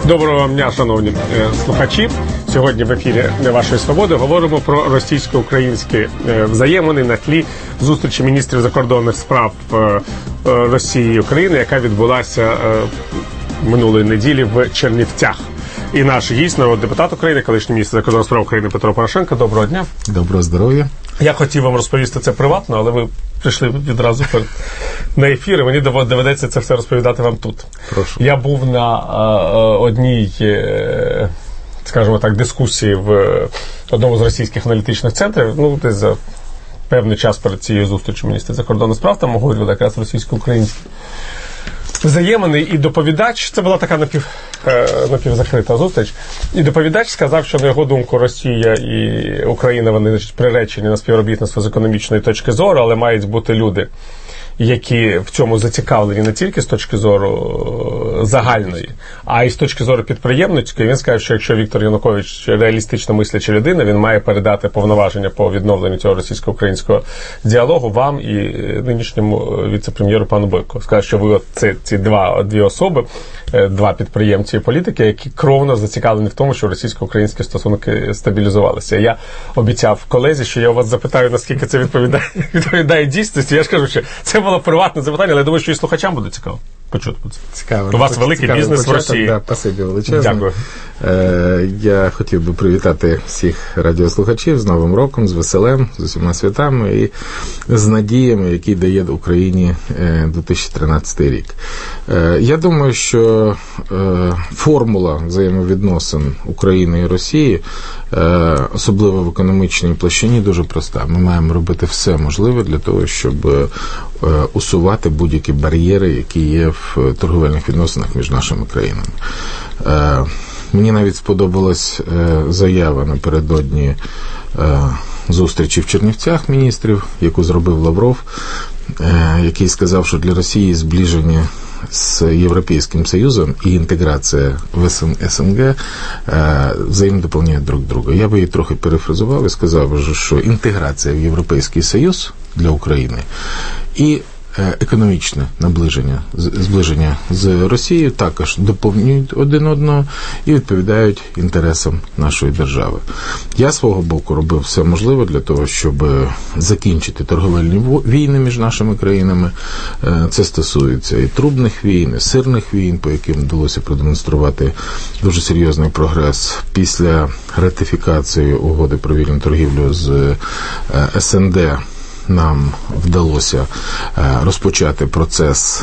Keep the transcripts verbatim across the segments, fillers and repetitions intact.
Доброго вам дня, шановні е, слухачі. Сьогодні в ефірі «Вашої свободи» говоримо про російсько-українські е, взаємини на тлі зустрічі міністрів закордонних справ е, е, Росії і України, яка відбулася е, минулої неділі в Чернівцях. І наш гість, народний депутат України, колишній міністр закордонних справ України Петро Порошенко. Доброго дня. Доброго здоров'я. Я хотів вам розповісти це приватно, але ви прийшли відразу на ефір, і мені доведеться це все розповідати вам тут. Прошу. Я був на е, одній, е, скажімо так, дискусії в одному з російських аналітичних центрів, ну, десь за певний час перед цією зустрічю міністрів закордонних справ, там говорили якраз російсько-українські взаємини, і доповідач, це була така напів, напівзакрита зустріч, і доповідач сказав, що на його думку Росія і Україна, вони, значить, приречені на співробітництво з економічної точки зору, але мають бути люди, які в цьому зацікавлені не тільки з точки зору загальної, а й з точки зору підприємницької. Він сказав, що якщо Віктор Янукович реалістично мисляча людина, він має передати повноваження по відновленню цього російсько-українського діалогу вам і нинішньому віце-прем'єру пану Бойку. Сказав, що ви от ці, ці два, дві особи, два підприємці і політики, які кровно зацікавлені в тому, що російсько-українські стосунки стабілізувалися. Я обіцяв колезі, що я у вас запитаю, наскільки це відповідає, відповідає дійсності. Я ж кажу, що це було приватне запитання, але я думаю, що і слухачам буде цікаво почути про це. Цікаво. У вас великий Цікавий бізнес початок, в Росії. Да, спасибі величезне. Дякую. Е, я хотів би привітати всіх радіослухачів з Новим роком, з веселем, з усіма святами і з надіями, які дає Україні е, дві тисячі тринадцятий рік. Е, я думаю, що е, формула взаємовідносин України і Росії, е, особливо в економічній площині, дуже проста. Ми маємо робити все можливе для того, щоб е, усувати будь-які бар'єри, які є в торговельних відносинах між нашими країнами. Е, мені навіть сподобалась е, заява напередодні е, зустрічі в Чернівцях міністрів, яку зробив Лавров, е, який сказав, що для Росії зближення з Європейським Союзом і інтеграція в СНГ е, взаємодоповнюють друг друга. Я би її трохи перефразував і сказав, що інтеграція в Європейський Союз для України і економічне наближення, зближення з Росією також доповнюють один одного і відповідають інтересам нашої держави. Я свого боку робив все можливе для того, щоб закінчити торговельні війни між нашими країнами. Це стосується і трубних війн, і сирних війн, по яким вдалося продемонструвати дуже серйозний прогрес після ратифікації угоди про вільну торгівлю з СНД. Нам вдалося розпочати процес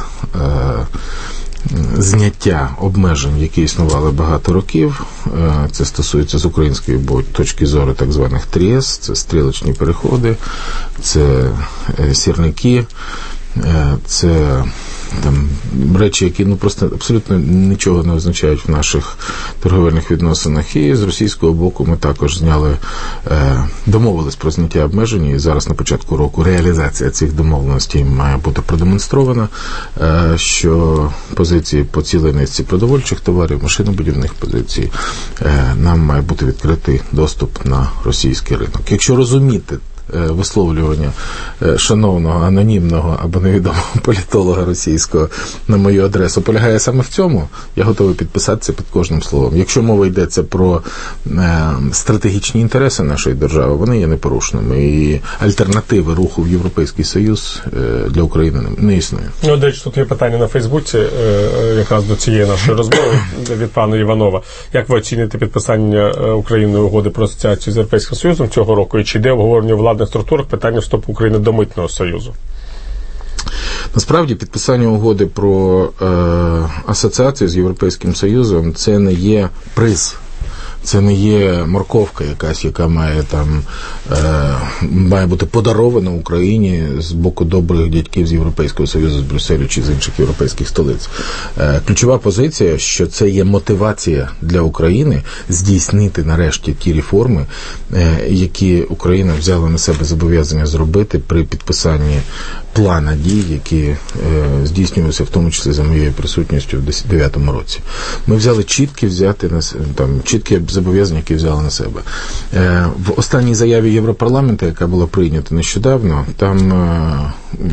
зняття обмежень, які існували багато років. Це стосується з української точки зору так званих тріс, це стрілочні переходи, це сірники, це там речі, які ну просто абсолютно нічого не означають в наших торговельних відносинах. І з російського боку ми також зняли, е, домовились про зняття обмежень, і зараз на початку року реалізація цих домовленостей має бути продемонстрована, е, що позиції по цілій низці продовольчих товарів, машинобудівних позицій, е, нам має бути відкритий доступ на російський ринок. Якщо розуміти висловлювання шановного, анонімного або невідомого політолога російського на мою адресу полягає саме в цьому, я готовий підписатися під кожним словом. Якщо мова йдеться про е, стратегічні інтереси нашої держави, вони є непорушними. І альтернативи руху в Європейський Союз е, для України не, не існує. Ну, до речі, тут є питання на Фейсбуці, е, якраз до цієї нашої розмови від пана Іванова. Як ви оціните підписання Україною угоди про асоціацію з Європейським Союзом цього року, і чи йде обговорення владних структурах питання вступу України до Митного Союзу? Насправді, підписання угоди про е, асоціацію з Європейським Союзом – це не є приз. Це не є морковка якась, яка має там е, має бути подарована Україні з боку добрих дядьків з Європейського Союзу, з Брюсселю чи з інших європейських столиць. Е, ключова позиція, що це є мотивація для України здійснити нарешті ті реформи, е, які Україна взяла на себе зобов'язання зробити при підписанні плана дій, які е, здійснювалися в тому числі за моєю присутністю в дев'ятому році. Ми взяли чіткі взяти на там чіткі зобов'язання, які взяли на себе. Е, в останній заяві Європарламенту, яка була прийнята нещодавно, там е,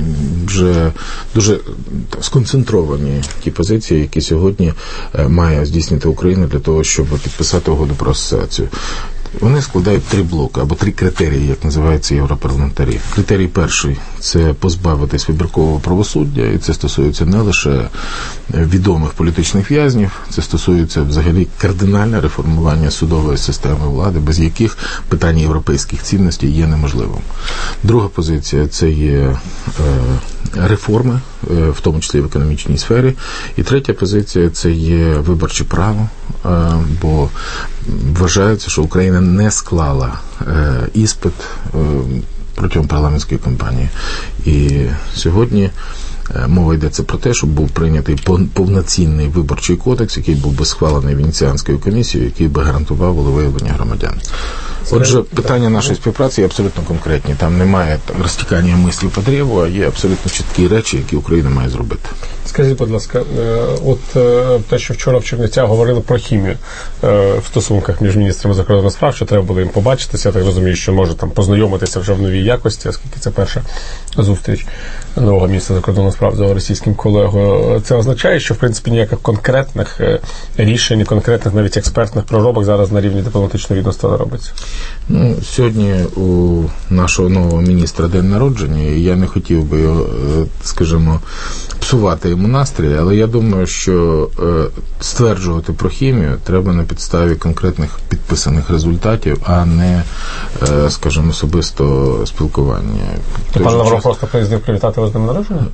вже дуже сконцентровані ті позиції, які сьогодні е, має здійснити Україна для того, щоб підписати угоду про асоціацію. Вони складають три блоки, або три критерії, як називаються європарламентарі. Критерій перший – це позбавитись вибіркового правосуддя, і це стосується не лише відомих політичних в'язнів, це стосується взагалі кардинальне реформування судової системи влади, без яких питання європейських цінностей є неможливим. Друга позиція – це є реформи, в тому числі в економічній сфері. І третя позиція – це є виборче право, бо вважається, що Україна не склала іспит протягом парламентської кампанії. І сьогодні мова йдеться про те, щоб був прийнятий повноцінний виборчий кодекс, який був би схвалений Венеціанською комісією, який би гарантував волевиявлення громадян. Отже, питання нашої співпраці є абсолютно конкретні. Там немає там, розтікання мислів по древу, а є абсолютно чіткі речі, які Україна має зробити. Скажіть, будь ласка, от те, що вчора в Чернівцях говорили про хімію в стосунках між міністрами закордонних справ, що треба було їм побачитися, я так розумію, що може там познайомитися вже в новій якості, оскільки це перша зустріч нового міністра закордонних справ з російським колегою. Це означає, що в принципі ніяких конкретних рішень, конкретних навіть експертних проробок зараз на рівні дипломатичного відомства не робиться? Ну, сьогодні у нашого нового міністра день народження, і я не хотів би його, скажімо, псувати йому настрій, але я думаю, що стверджувати про хімію треба на підставі конкретних підписаних результатів, а не, скажімо, особисто спілкування. Пан Лавров просто приїздив привітати вас з днем народження?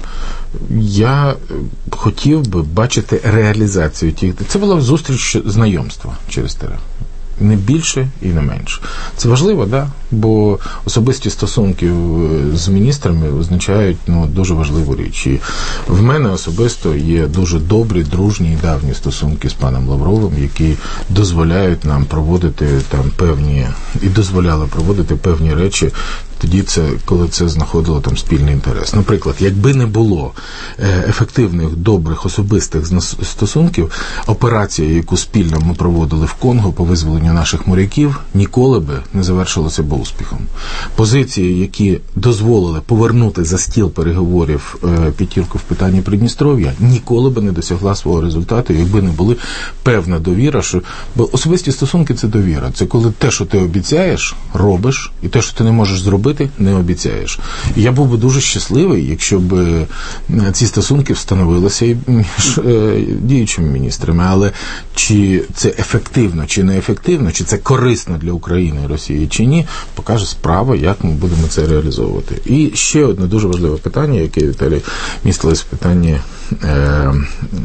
Я хотів би бачити реалізацію тих. Це була зустріч знайомства через ТР. Не більше і не менше. Це важливо, да? Бо особисті стосунки з міністрами означають ну, дуже важливу річ. І в мене особисто є дуже добрі, дружні і давні стосунки з паном Лавровим, які дозволяють нам проводити там певні, і дозволяли проводити певні речі, тоді це, коли це знаходило там спільний інтерес. Наприклад, якби не було ефективних, добрих, особистих стосунків, операція, яку спільно ми проводили в Конго по визволенню наших моряків, ніколи би не завершилася б успіхом. Позиції, які дозволили повернути за стіл переговорів п'ятірку в питанні Придністров'я, ніколи би не досягла свого результату, якби не були певна довіра, що бо особисті стосунки – це довіра. Це коли те, що ти обіцяєш, робиш, і те, що ти не можеш зробити, не обіцяєш. І я був би дуже щасливий, якщо б ці стосунки встановилися і між діючими міністрами. Але чи це ефективно, чи не ефективно, чи це корисно для України і Росії, чи ні, покаже справа, як ми будемо це реалізовувати. І ще одне дуже важливе питання, яке, Віталій, містилось в питанні е,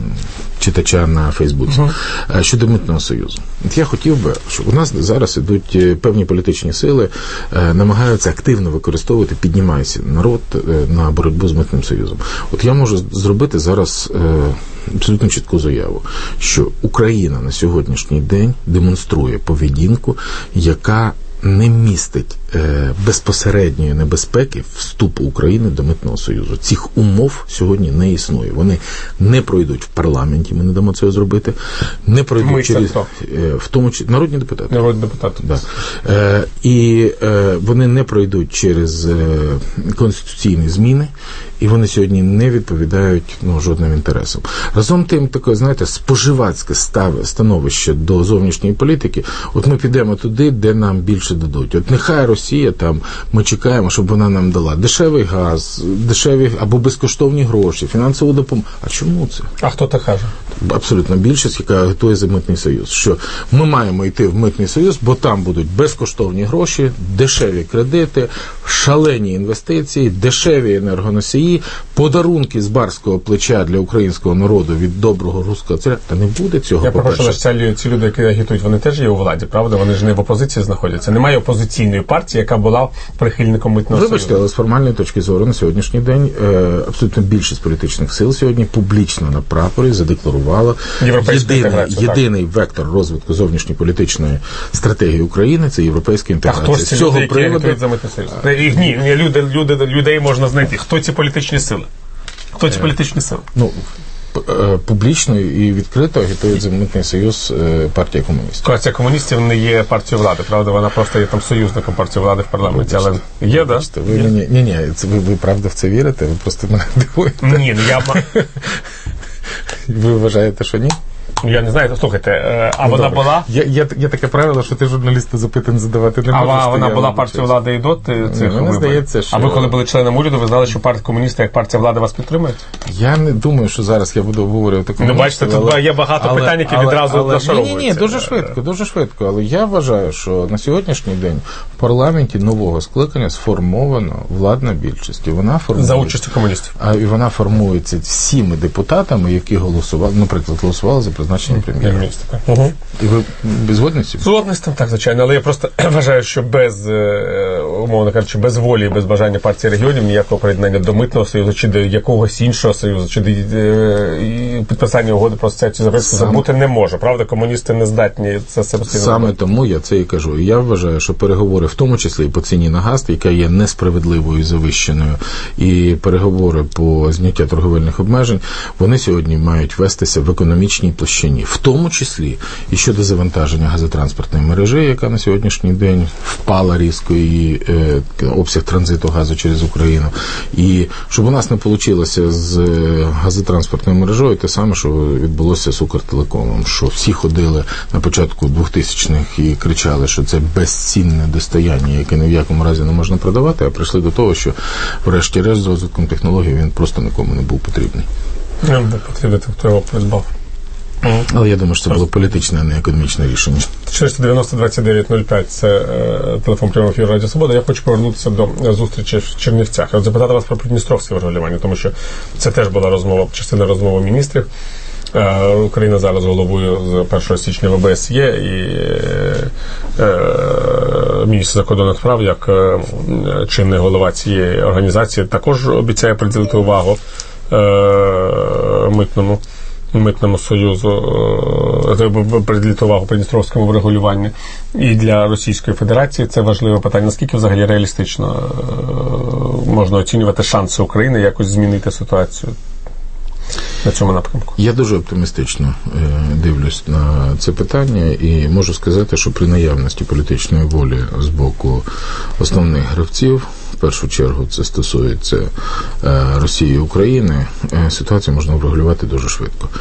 читача на Фейсбуці, uh-huh. щодо Митного союзу. От я хотів би, щоб у нас зараз ідуть певні політичні сили, е, намагаються активно використовувати, піднімається народ е, на боротьбу з Митним союзом. От я можу зробити зараз е, абсолютно чітку заяву, що Україна на сьогоднішній день демонструє поведінку, яка не містить е, безпосередньої небезпеки вступу України до Митного союзу. Цих умов сьогодні не існує. Вони не пройдуть в парламенті, ми не дамо цього зробити, не пройдуть ми через е, в тому числі народні депутати. Народні депутати. Да. Е, і е, вони не пройдуть через е, конституційні зміни, і вони сьогодні не відповідають ну, жодним інтересам. Разом тим, таке, знаєте, споживацьке становище до зовнішньої політики, от ми підемо туди, де нам більше дадуть. От нехай Росія там, ми чекаємо, щоб вона нам дала дешевий газ, дешеві або безкоштовні гроші, фінансову допомогу. А чому це? А хто так каже? Абсолютно більшість, яка готує за Митний союз. Що ми маємо йти в Митний союз, бо там будуть безкоштовні гроші, дешеві кредити, шалені інвестиції, дешеві енергоносії, ці подарунки з барського плеча для українського народу від доброго руського царя, та не буде цього. Я прошу, що ці люди, які агітують, вони теж є у владі, правда? Вони ж не в опозиції знаходяться. Немає опозиційної партії, яка була прихильником митного союзу. Вибачте, але з формальної точки зору на сьогоднішній день е, абсолютно більшість політичних сил сьогодні публічно на прапорі задекларувала єдиний, єдиний вектор розвитку зовнішньополітичної стратегії України – це європейська інтеграція. А хто ж ці з цього люди, приводу... які агітують за митний союз? Ні, ні, люди, люди, людей можна знайти. Хто ці політичні сили? Хто ці політичні сили? Ну, публічно і відкрито агітують за митний союз партія комуністів. Партія комуністів не є партією влади, правда? Вона просто є там союзником партії влади в парламенті, але є, да? Ви є? Мені, ні, ні, це ви, ви правда в це вірите? Ви просто мене дивуєте. Ні, ну я... Ви вважаєте, що ні? Я не знаю, слухайте, а ну, вона добре. була... Є, є, є таке правило, що ти журналісту запитань задавати не можеш. А вона була партією влади і до цих виборів? Здається, що... А ви коли були членом уряду, ви знали, що партія комуністів як партія влади вас підтримує? Я не думаю, що зараз я буду обговорювати комуністів. Ну, бачите, тут але... є багато але, питань, які але, відразу але, нашаровуються. Ні, ні, дуже швидко, дуже швидко. Але я вважаю, що на сьогоднішній день в парламенті нового скликання сформовано владна більшість. І вона формується... За участю комуністів. А, і вона формується всіми депутатами, які голосували, наприклад, голосували за призначення прем'єра. Угу. І ви згодні з цим? Згодні з тим, так, звичайно. Але я просто вважаю, що без, умовно кажучи, без волі і без бажання партії регіонів ніякого приєднання до митного союзу чи до якогось іншого союзу, чи до підписання угоди про асоціацію європейську забути не може. Правда, комуністи не здатні це самостійно. Саме робити. Тому я це і кажу. І я вважаю, що переговори, в тому числі і по ціні на газ, яка є несправедливою і завищеною, і переговори по зняття торговельних обмежень, вони сьогодні мають вестися в економічній площині. В тому числі і щодо завантаження газотранспортної мережі, яка на сьогоднішній день впала різко, і е, обсяг транзиту газу через Україну. І щоб у нас не вийшло з газотранспортною мережею те саме, що відбулося з Укртелекомом, що всі ходили на початку двохтисячних і кричали, що це безцінне достояння, яке ні в якому разі не можна продавати, а прийшли до того, що врешті-решт з розвитком технологій він просто нікому не був потрібний. Не був потрібний, хто його придбав. Mm. Але я думаю, що це було політичне, а не економічне рішення. чотириста дев'яносто двадцять дев'ять нуль п'ять – це е, телефон прямого ефіру Радіо Свобода. Я хочу повернутися до зустрічі в Чернівцях. Я запитати вас про придністровське врегулювання, тому що це теж була розмова, частина розмови міністрів. Е, Україна зараз головує з першого січня в О Б С Є, і е, е, міністр закордонних справ, як е, чинний голова цієї організації, також обіцяє приділити увагу е, митному митному союзу, приділити увагу придністровському врегулюванню. І для Російської Федерації це важливе питання. Наскільки взагалі реалістично можна оцінювати шанси України якось змінити ситуацію на цьому напрямку? Я дуже оптимістично дивлюсь на це питання і можу сказати, що при наявності політичної волі з боку основних гравців, в першу чергу це стосується Росії і України, ситуацію можна врегулювати дуже швидко.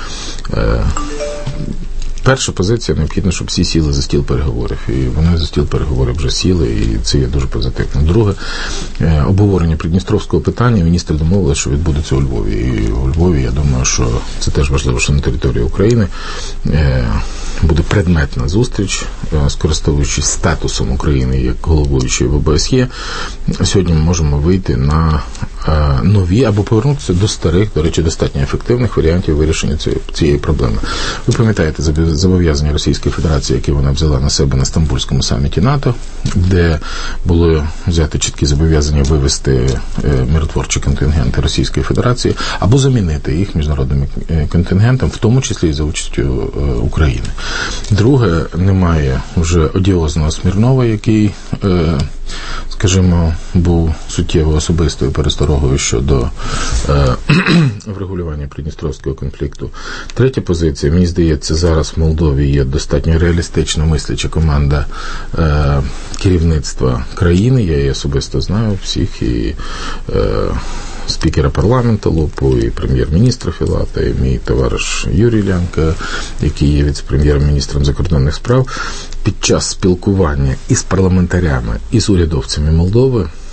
Перша позиція, необхідно, щоб всі сіли за стіл переговорів. І вони за стіл переговорів вже сіли, і це є дуже позитивно. Друге, обговорення придністровського питання міністри домовилися, що відбудеться у Львові. І у Львові, я думаю, що це теж важливо, що на території України буде предметна зустріч, скористовуючись статусом України як головуючої в О Б С Є. Сьогодні ми можемо вийти на нові або повернутися до старих, до речі, достатньо ефективних варіантів вирішення цієї, цієї проблеми. Ви пам'ятаєте зобов'язання Російської Федерації, які вона взяла на себе на Стамбульському саміті НАТО, де було взяти чіткі зобов'язання вивести миротворчі контингенти Російської Федерації або замінити їх міжнародним контингентом, в тому числі і за участю України. Друге, немає вже одіозного Смірнова, який, скажімо, був суттєво особистою пересторогою щодо врегулювання придністровського конфлікту. Третя позиція, мені здається, зараз в Молдові є достатньо реалістично мисляча команда е, керівництва країни. Я її особисто знаю всіх, і е, спікера парламенту Лупу, і прем'єр-міністра Філата, і мій товариш Юрій Лянка, який є віце-прем'єр-міністром закордонних справ. Під час спілкування із парламентарями, і з урядовцями Молдови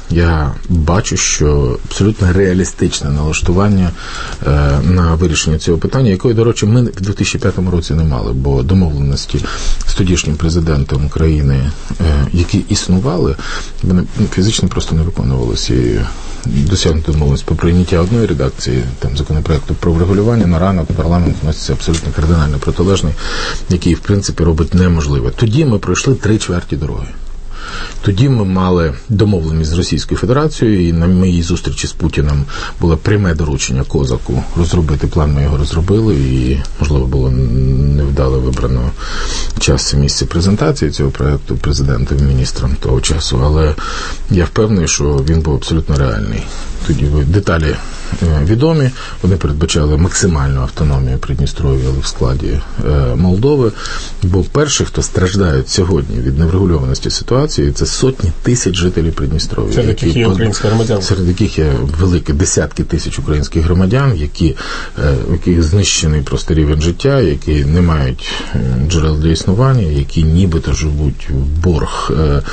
я бачу, що абсолютно реалістичне налаштування е, на вирішення цього питання, якої, до речі, ми в дві тисячі п'ятому році не мали, бо домовленості з тодішнім президентом України, е, які існували, вони фізично просто не виконувалися. І досягнути домовленість по прийняття одної редакції там законопроекту про врегулювання на ранок парламент вноситься абсолютно кардинально протилежний, який, в принципі, робить неможливе. Тоді ми пройшли три чверті дороги. Тоді ми мали домовленість з Російською Федерацією, і на моїй зустрічі з Путіним було пряме доручення Козаку розробити план, ми його розробили, і, можливо, було невдало вибрано час і місце презентації цього проєкту президентом і міністром того часу, але я впевнений, що він був абсолютно реальний. Тоді деталі відомі, вони передбачали максимальну автономію Придністров'я, але в складі Молдови, бо перші, хто страждають сьогодні від неврегульованості ситуації, це сотні тисяч жителів Придністров'я. Серед яких є українські громадяни. Серед яких є великі десятки тисяч українських громадян, які, у яких знищений просто рівень життя, які не мають джерел для існування, які нібито живуть в борг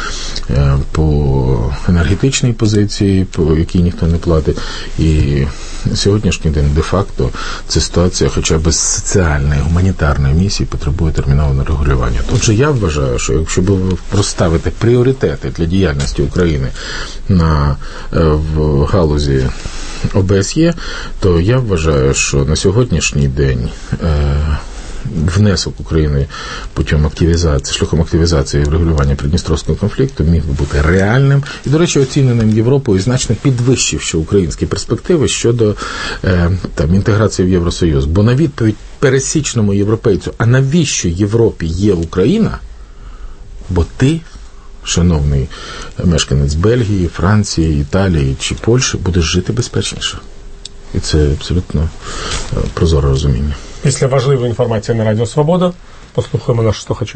по енергетичній позиції, по якій ніхто не платить. І сьогоднішній день де-факто ця ситуація хоча б з соціальної, гуманітарної місії потребує термінового регулювання. Отже, я вважаю, що якщо ви розставите пріоритети для діяльності України на, в галузі О Б С Є, то я вважаю, що на сьогоднішній день внесок України путем активізації, шляхом активізації і врегулювання Придністровського конфлікту міг би бути реальним і, до речі, оціненим Європою, значно підвищивши українські перспективи щодо е, там, інтеграції в Євросоюз. Бо на відповідь пересічному європейцю, а навіщо Європі є Україна? Бо ти, шановний мешканець Бельгії, Франції, Італії чи Польщі, будеш жити безпечніше. І це абсолютно прозоре розуміння. Після важливої інформації на Радіо Свобода послухаємо наших слухачів.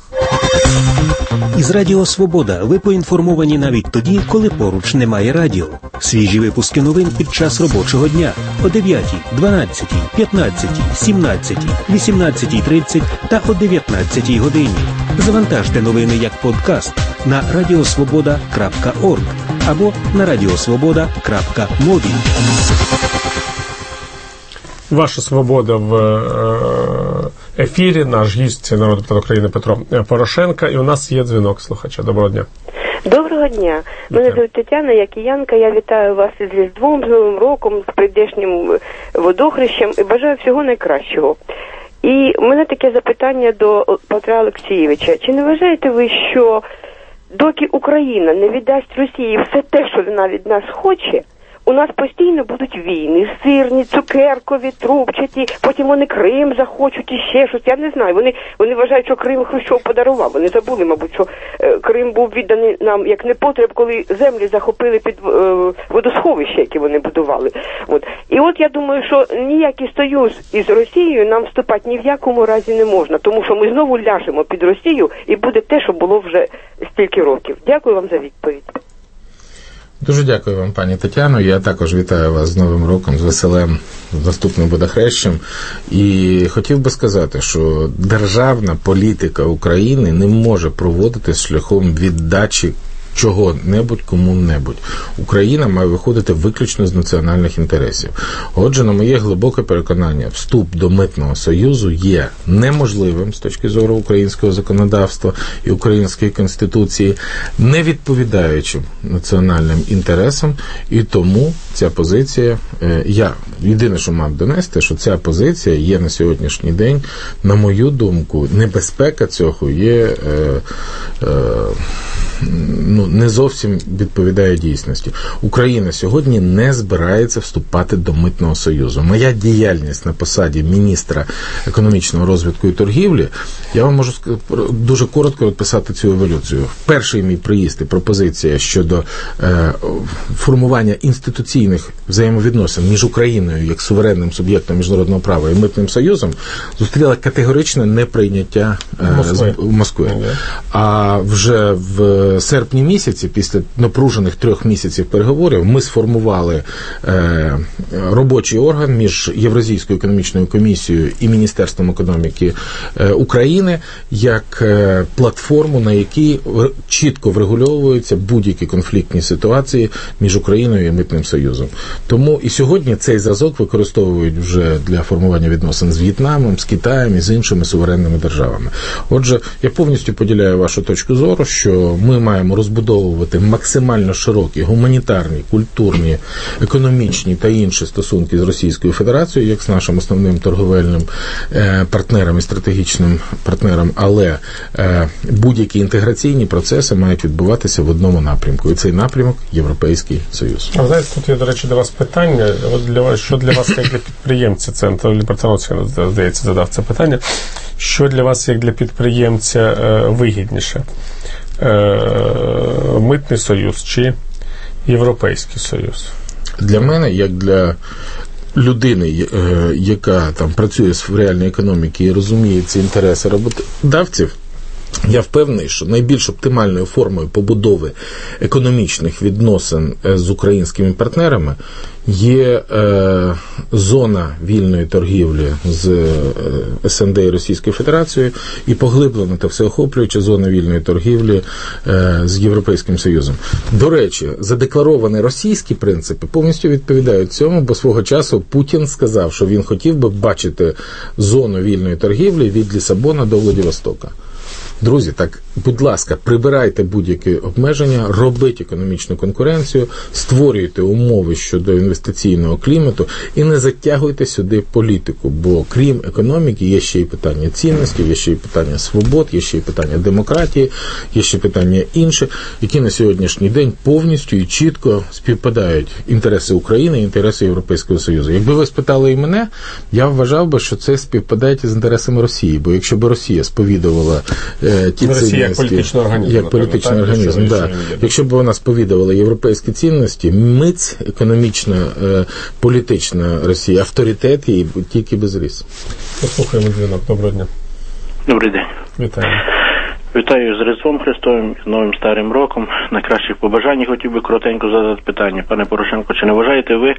Із Радіо Свобода ви поінформовані навіть тоді, коли поруч немає радіо. Свіжі випуски новин під час робочого дня о дев'ятій, дванадцятій, п'ятнадцятій, сімнадцятій, вісімнадцятій тридцять та о дев'ятнадцятій годині. Завантажте новини як подкаст на радіосвобода крапка орг або на радіосвобода крапка мобі. Ваша свобода в ефірі. Наш гість, народний депутат України Петро Порошенко. І у нас є дзвінок слухача. Доброго дня. Доброго дня. Мене звуть Тетяна, я киянка. Я вітаю вас із Різдвом, з Новим роком, з прийдешнім водохрещем і бажаю всього найкращого. І у мене таке запитання до Петра Олексійовича. Чи не вважаєте ви, що доки Україна не віддасть Росії все те, що вона від нас хоче, у нас постійно будуть війни, сирні, цукеркові, трубчаті, потім вони Крим захочуть і ще щось, я не знаю. Вони, вони вважають, що Крим Хрущов подарував. Вони забули, мабуть, що е, Крим був відданий нам як непотреб, коли землі захопили під е, водосховища, які вони будували. От. І от я думаю, що ніякий союз із Росією нам вступати ні в якому разі не можна, тому що ми знову ляжемо під Росію і буде те, що було вже стільки років. Дякую вам за відповідь. Дуже дякую вам, пані Тетяно. Я також вітаю вас з Новим роком, з веселим наступним водохрещем. І хотів би сказати, що державна політика України не може проводитись шляхом віддачі чого-небудь кому-небудь. Україна має виходити виключно з національних інтересів. Отже, на моє глибоке переконання, вступ до Митного союзу є неможливим з точки зору українського законодавства і української конституції, не відповідаючим національним інтересам, і тому ця позиція, я єдине, що мав донести, що ця позиція є на сьогоднішній день, на мою думку, небезпека цього є е, е, ну, не зовсім відповідає дійсності. Україна сьогодні не збирається вступати до Митного союзу. Моя діяльність на посаді міністра економічного розвитку і торгівлі, я вам можу дуже коротко розписати цю еволюцію. Перший мій приїзд і пропозиція щодо е, формування інституційних взаємовідносин між Україною як суверенним суб'єктом міжнародного права і Митним союзом зустріла категоричне неприйняття е, Москви. з Москви. А вже в серпні місяці, після напружених трьох місяців переговорів, ми сформували е, робочий орган між Євразійською економічною комісією і Міністерством економіки е, України як е, платформу, на якій чітко врегульовуються будь-які конфліктні ситуації між Україною і Митним Союзом. Тому і сьогодні цей зразок використовують вже для формування відносин з В'єтнамом, з Китаєм і з іншими суверенними державами. Отже, я повністю поділяю вашу точку зору, що ми маємо розбудовувати максимально широкі гуманітарні, культурні, економічні та інші стосунки з Російською Федерацією, як з нашим основним торговельним партнером і стратегічним партнером, але будь-які інтеграційні процеси мають відбуватися в одному напрямку. І цей напрямок – Європейський Союз. А знаєте, тут є, до речі, до вас питання. От для вас, що для вас, як для підприємця, це Анатолій Бартановський, здається, задав це питання. Що для вас, як для підприємця, вигідніше? Митний Союз чи Європейський Союз? Для мене, як для людини, яка там працює в реальній економіці і розуміє ці інтереси роботодавців, я впевнений, що найбільш оптимальною формою побудови економічних відносин з українськими партнерами є е, зона вільної торгівлі з е, ес ен де і Російською Федерацією і поглиблена та всеохоплююча зона вільної торгівлі е, з Європейським Союзом. До речі, задекларовані російські принципи повністю відповідають цьому, бо свого часу Путін сказав, що він хотів би бачити зону вільної торгівлі від Лісабона до Владивостока. Друзі, так, будь ласка, прибирайте будь-які обмеження, робіть економічну конкуренцію, створюйте умови щодо інвестиційного клімату і не затягуйте сюди політику, бо крім економіки є ще й питання цінності, є ще й питання свобод, є ще й питання демократії, є ще питання інші, які на сьогоднішній день повністю і чітко співпадають інтереси України і інтереси Європейського Союзу. Якби ви спитали і мене, я вважав би, що це співпадає з інтересами Росії, бо якщо б Росія сповідувала ті цінності, як політичний організм. Як політичний так, організм, да. Якщо б вона сповідувала європейські цінності, миць економічна, політична Росія, авторитет її тільки би зріс. Послухаємо дзвінок. Доброго дня. Добрий день. Вітаю. Вітаю з Різдвом Христовим, з Новим Старим Роком. Найкращих побажань хотів би коротенько задати питання. Пане Порошенко, чи не вважаєте ви,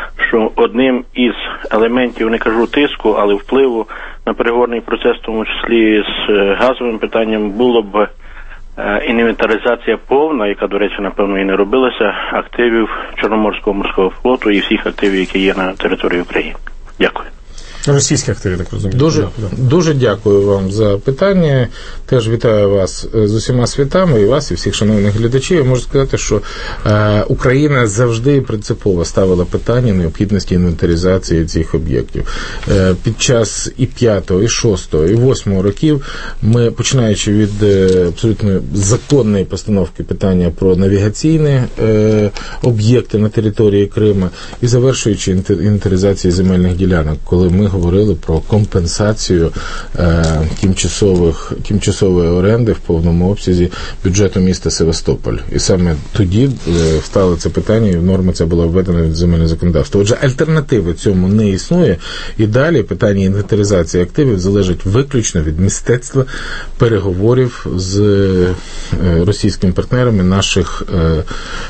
що одним із елементів, не кажу тиску, але впливу на переговорний процес, в тому числі з газовим питанням, було б інвентаризація повна, яка, до речі, напевно, і не робилася, активів Чорноморського морського флоту і всіх активів, які є на території України? Дякую. Російські активи, так розумію. Дуже, дуже дякую вам за питання. Теж вітаю вас з усіма святами, і вас, і всіх шановних глядачів. Я можу сказати, що е, Україна завжди принципово ставила питання необхідності інвентаризації цих об'єктів. Е, під час і п'ятого, і шостого, і восьмого років ми, починаючи від е, абсолютно законної постановки питання про навігаційні е, об'єкти на території Криму і завершуючи інвентаризацію земельних ділянок, коли ми говорили про компенсацію е, тимчасових, тимчасової оренди в повному обсязі бюджету міста Севастополь. І саме тоді е, встало це питання, і норма ця була введена в земельне законодавство. Отже, альтернативи цьому не існує, і далі питання інвентаризації активів залежить виключно від мистецтва переговорів з е, російськими партнерами наших е,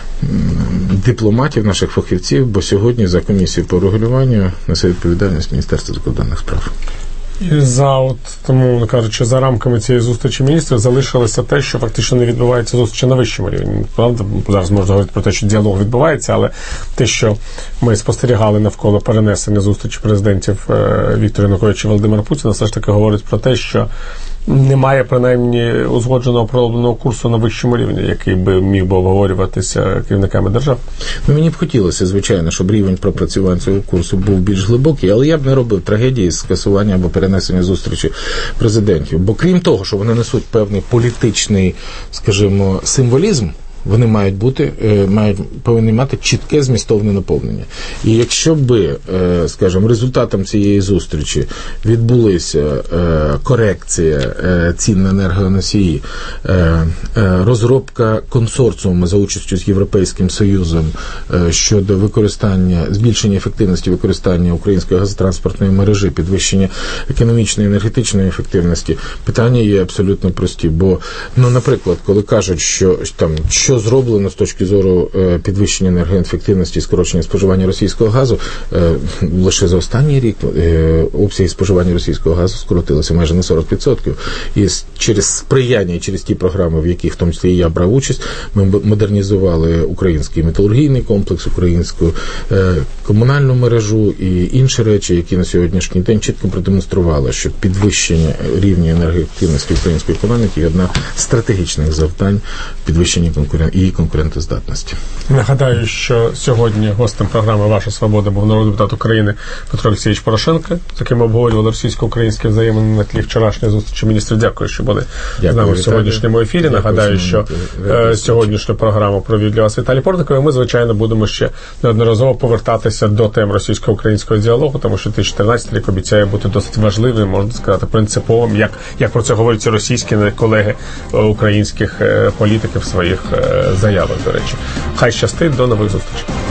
дипломатів, наших фахівців, бо сьогодні за комісію по регулюванню несе відповідальність Міністерства закордонних справ. І за, от, тому, кажучи, за рамками цієї зустрічі міністрів залишилося те, що фактично не відбувається зустрічі на вищому рівні. Правда, зараз можна говорити про те, що діалог відбувається, але те, що ми спостерігали навколо перенесення зустрічі президентів Віктора Януковича і Володимира Путіна, все ж таки говорить про те, що немає, принаймні, узгодженого проробленого курсу на вищому рівні, який би міг би обговорюватися керівниками держав. Ну, мені б хотілося, звичайно, щоб рівень пропрацювання цього курсу був більш глибокий, але я б не робив трагедії з скасування або перенесення зустрічі президентів. Бо крім того, що вони несуть певний політичний, скажімо, символізм, вони мають бути, мають, повинні мати чітке змістовне наповнення. І якщо би, скажімо, результатом цієї зустрічі відбулася корекція цін на енергоносії, розробка консорціуму за участю з Європейським Союзом щодо використання, збільшення ефективності використання української газотранспортної мережі, підвищення економічної і енергетичної ефективності, питання є абсолютно прості. Бо, ну, наприклад, коли кажуть, що там, що що зроблено з точки зору підвищення енергоефективності і скорочення споживання російського газу. Лише за останній рік обсяги споживання російського газу скоротилися майже на сорок відсотків. І через сприяння і через ті програми, в яких в тому числі і я брав участь, ми модернізували український металургійний комплекс, українську комунальну мережу і інші речі, які на сьогоднішній день чітко продемонстрували, що підвищення рівня енергоефективності української економіки є одна з стратегічних завдань підвищення конкурен... її конкурентоздатності. Нагадаю, що сьогодні гостем програми «Ваша свобода» був народний депутат України Петро Олексійович Порошенко, з яким ми обговорювали російсько-українські взаємини на тлі вчорашньої зустрічі міністрів. Дякую, що були Дякую, з нами в сьогоднішньому ефірі. Дякую, Нагадаю, що е, сьогоднішню програму провів для вас Віталій Портников, і ми, звичайно, будемо ще неодноразово повертатися до тем російсько-українського діалогу, тому що дві тисячі чотирнадцятий рік обіцяє бути досить важливим, можна сказати, принциповим, як, як про це говорять російські колеги українських політиків в своїх заявах, до речі. Хай щастить, до нових зустрічей.